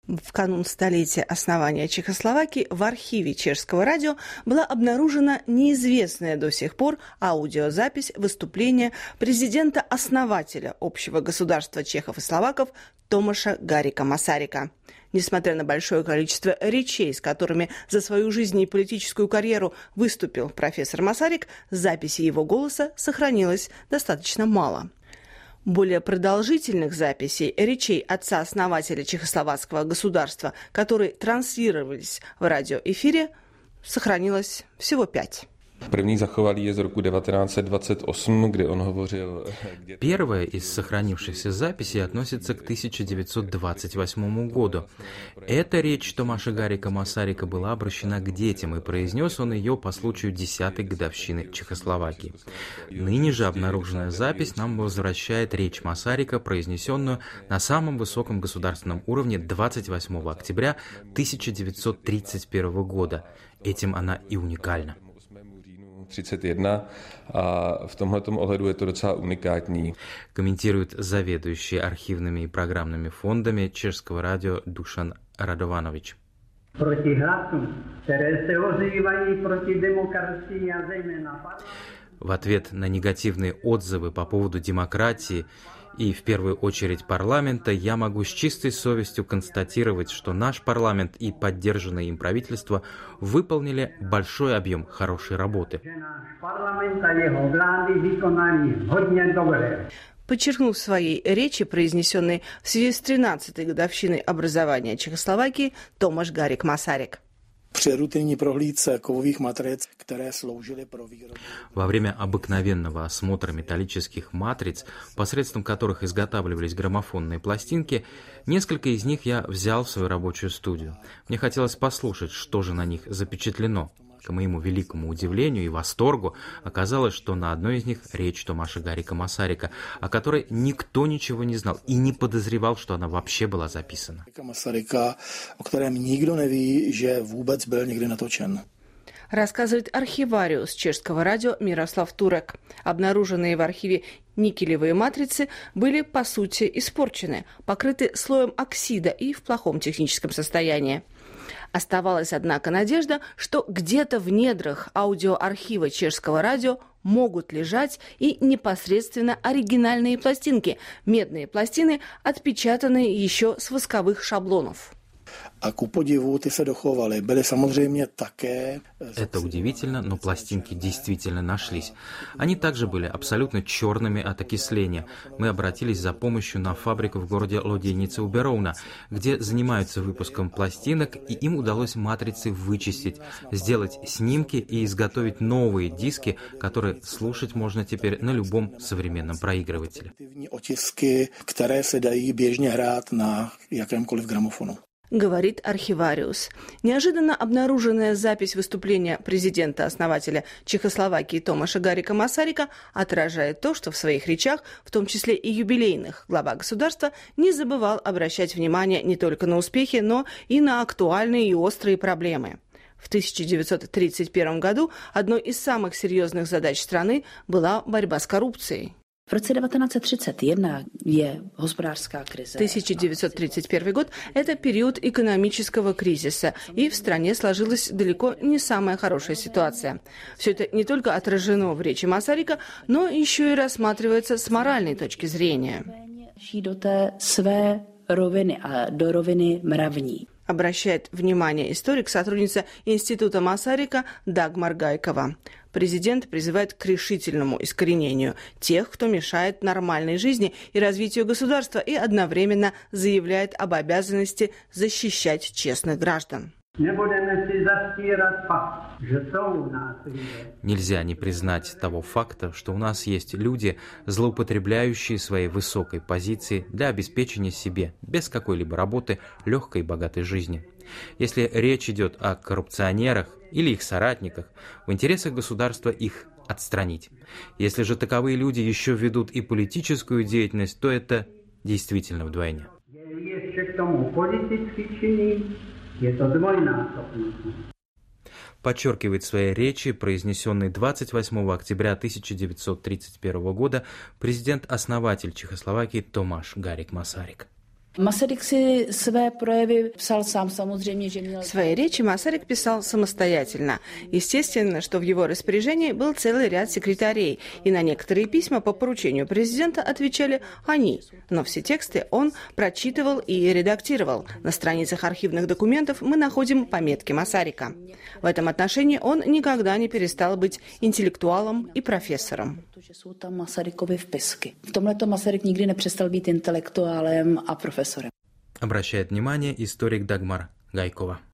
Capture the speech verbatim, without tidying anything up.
В канун столетия основания Чехословакии в архиве Чешского радио была обнаружена неизвестная до сих пор аудиозапись выступления президента-основателя общего государства чехов и словаков Томаша Гарика Масарика. Несмотря на большое количество речей, с которыми за свою жизнь и политическую карьеру выступил профессор Масарик, записи его голоса сохранилось достаточно мало. Более продолжительных записей речей отца-основателя чехословацкого государства, которые транслировались в радиоэфире, сохранилось всего пять. První zachovali je z roku devatenáct dvacet osm, kde on hovořil. Первая из сохранившихся записей относится к тысяча девятьсот двадцать восьмому году. Эта речь Томаша Гарика Масарика была обращена к детям, и произнес он ее по случаю десятой годовщины Чехословакии. Ныне же обнаруженная запись нам возвращает речь Масарика, произнесенную на самом высоком государственном уровне двадцать восьмого октября тысяча девятьсот тридцать первого года. Этим она и уникальна. třicet jedna a v tomhletom ohledu je to docela unikátní. Комментирует заведующий архивными и программными фондами Чешского радио Dušan Radovanovič. Proti hlasům, které se ozývají proti demokracii a zejména. В ответ на негативные отзывы по поводу демократии и, в первую очередь, парламента, я могу с чистой совестью констатировать, что наш парламент и поддержанное им правительство выполнили большой объем хорошей работы. Подчеркнул в своей речи, произнесенной в связи с тринадцатой годовщиной образования Чехословакии, Томаш Гарик Масарик. Во время обыкновенного осмотра металлических матриц, посредством которых изготавливались граммофонные пластинки, несколько из них я взял в свою рабочую студию. Мне хотелось послушать, что же на них запечатлено. К моему великому удивлению и восторгу оказалось, что на одной из них речь Томаша Гарика Масарика, о которой никто ничего не знал и не подозревал, что она вообще была записана. Рассказывает архивариус Чешского радио Мирослав Турек. Обнаруженные в архиве никелевые матрицы были, по сути, испорчены, покрыты слоем оксида и в плохом техническом состоянии. Оставалась, однако, надежда, что где-то в недрах аудиоархива Чешского радио могут лежать и непосредственно оригинальные пластинки, медные пластины, отпечатанные еще с восковых шаблонов. Это удивительно, но пластинки действительно нашлись. Они также были абсолютно черными от окисления. Мы обратились за помощью на фабрику в городе Лодейница у Бероуна, где занимаются выпуском пластинок, и им удалось матрицы вычистить, сделать снимки и изготовить новые диски, которые слушать можно теперь на любом современном проигрывателе. Говорит архивариус. Неожиданно обнаруженная запись выступления президента-основателя Чехословакии Томаша Гарика Масарика отражает то, что в своих речах, в том числе и юбилейных, глава государства не забывал обращать внимание не только на успехи, но и на актуальные и острые проблемы. В тысяча девятьсот тридцать первом году одной из самых серьезных задач страны была борьба с коррупцией. тысяча девятьсот тридцать первый год – это период экономического кризиса, и в стране сложилась далеко не самая хорошая ситуация. Все это не только отражено в речи Масарика, но еще и рассматривается с моральной точки зрения. Обращает внимание историк, сотрудница Института Масарика Дагмар Гайкова. Президент призывает к решительному искоренению тех, кто мешает нормальной жизни и развитию государства, и одновременно заявляет об обязанности защищать честных граждан. Нельзя не признать того факта, что у нас есть люди, злоупотребляющие своей высокой позицией для обеспечения себе, без какой-либо работы, легкой и богатой жизни. Если речь идет о коррупционерах или их соратниках, в интересах государства их отстранить. Если же таковые люди еще ведут и политическую деятельность, то это действительно вдвойне. Подчеркивает в своей речи, произнесенной двадцать восьмого октября тысяча девятьсот тридцать первого года, президент-основатель Чехословакии Томаш Гарик Масарик. Masaryk si své projevy psal sám, samozřejmě, že měl... Свои речи Масарик писал самостоятельно. Естественно, что в его распоряжении был целый ряд секретарей, и на некоторые письма по поручению президента отвечали они. Но все тексты он прочитывал и редактировал. На страницах архивных документов мы находим пометки Масарика. В этом отношении он никогда не перестал быть интеллектуалом и профессором. Jsou tam Masarykovy vpisky. V tomhleto Masaryk nikdy nepřestal být intelektuálem a profesorem. Обращает внимание историк Дагмар Гайкова.